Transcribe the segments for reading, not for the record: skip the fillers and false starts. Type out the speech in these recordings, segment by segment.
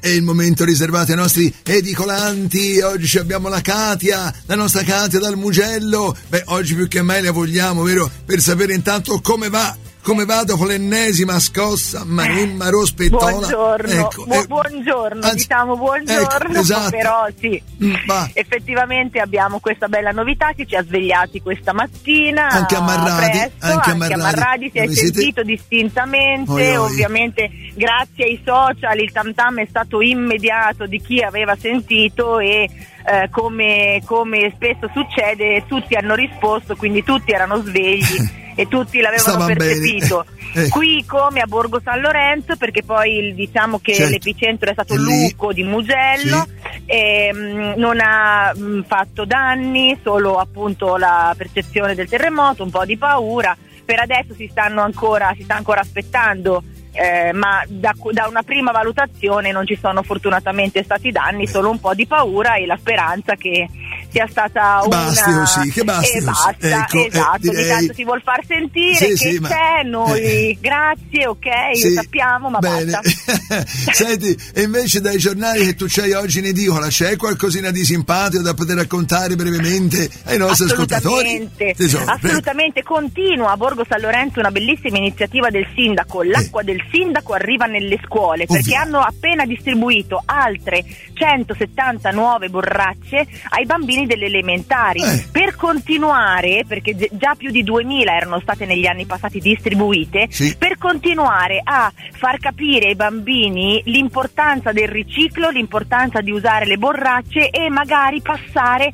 È il momento riservato ai nostri edicolanti. Oggi abbiamo la Katia, la nostra Katia dal Mugello. Beh, oggi più che mai la vogliamo, vero? Per sapere intanto come va dopo l'ennesima scossa Maremma Rospettola. Buongiorno, ecco, buongiorno, anzi, diciamo buongiorno, ecco, esatto. Però sì, effettivamente abbiamo questa bella novità che ci ha svegliati questa mattina. Anche a Marradi, presto, anche a Marradi si è sentito distintamente, ovviamente grazie ai social il tam tam è stato immediato di chi aveva sentito e come spesso succede tutti hanno risposto, quindi tutti erano svegli e tutti l'avevano percepito. Qui come a Borgo San Lorenzo, perché poi diciamo che l'epicentro è stato Lucco di Mugello, e non ha fatto danni, solo appunto la percezione del terremoto, un po' di paura. Per adesso si sta ancora aspettando, ma da una prima valutazione non ci sono fortunatamente stati danni, solo un po' di paura e la speranza che sia stata che basti basta, ecco, esatto, ogni tanto si vuol far sentire c'è, noi grazie, ok, lo sappiamo, ma bene. Basta. Senti, e invece dai giornali che tu c'hai oggi in edicola, c'è qualcosina di simpatico da poter raccontare brevemente ai nostri ascoltatori? Assolutamente, continua a Borgo San Lorenzo una bellissima iniziativa del sindaco, l'acqua del sindaco arriva nelle scuole, perché hanno appena distribuito altre 170 nuove borracce ai bambini delle elementari, per continuare, perché già più di 2000 erano state negli anni passati distribuite, per continuare a far capire ai bambini l'importanza del riciclo, l'importanza di usare le borracce e magari passare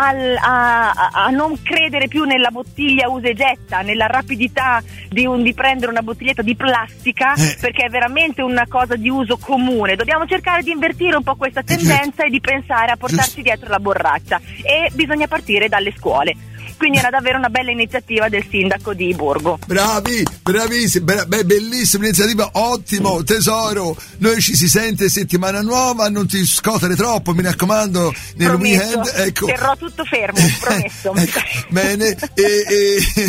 a non credere più nella bottiglia usa e getta, nella rapidità di prendere una bottiglietta di plastica, perché è veramente una cosa di uso comune. Dobbiamo cercare di invertire un po' questa tendenza e di pensare a portarci dietro la borraccia, e bisogna partire dalle scuole. Quindi era davvero una bella iniziativa del sindaco di Borgo. Bravissimi, bellissima iniziativa, ottimo tesoro. Noi ci si sente settimana nuova, non ti scotere troppo, mi raccomando, nel weekend. Ecco. Terrò tutto fermo, promesso. Ecco, bene,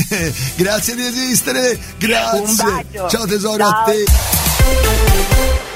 grazie di esistere, grazie. Un bacio. Ciao tesoro, Ciao. a te.